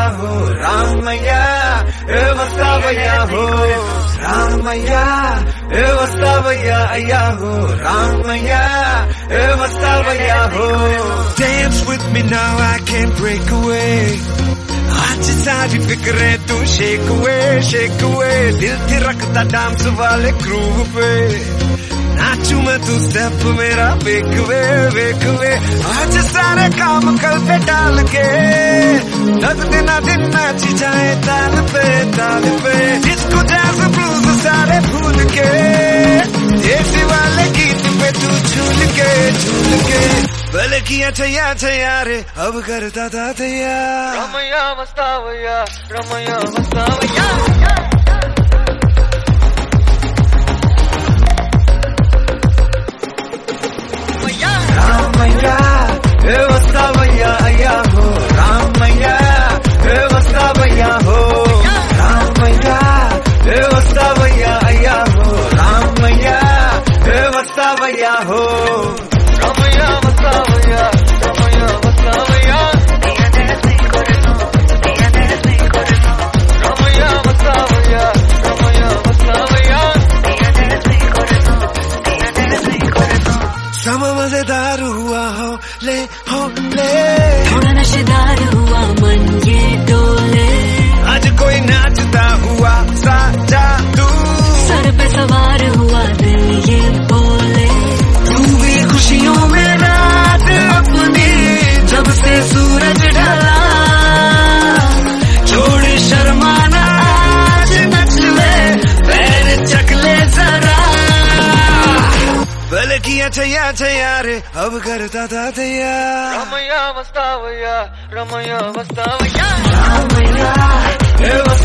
हो रामैया वस्तावయ్యా हो रामैया वस्तावయ్యా अय्या हो रामैया वस्तावయ్యా हो Dance with me now, I can't break away. आज सारी फिक्रें तू shake away. दिल थे रखता डांस वाले ग्रूव पे, नाचू मैं तू स्टेप मेरा वेक वे आज सारे काम कल पे डाल के दस दिन नाची जाए ताल पे जिसको जैज ब्लूज सारे भूल के ऐसे वाले गीत पे तू झूल के भले किया छैया रे अब करता था तैयार रमैया वस्तावయ్యా वस्तावయ్యా अय्या हो रामैया वस्तावయ్యా हो रामैया वस्तावయ్యా अय्या हो रामैया वस्तावయ్యా हो रमैया वस्तावయ్యా समा मजेदार हुआ हो ले थोड़ा नशेदार हुआ मन ये डोले आज कोई नाचता हुआ सा जादू सर पे सवार हुआ दिल ये बोले तू भी खुशियों में रात अपनी जब से सूरज ढला छोड़ शर्माना आज नच ले पैर चकले जरा भले किया छैया रे अब करता था तैयार रमैया वस्तावయ్యా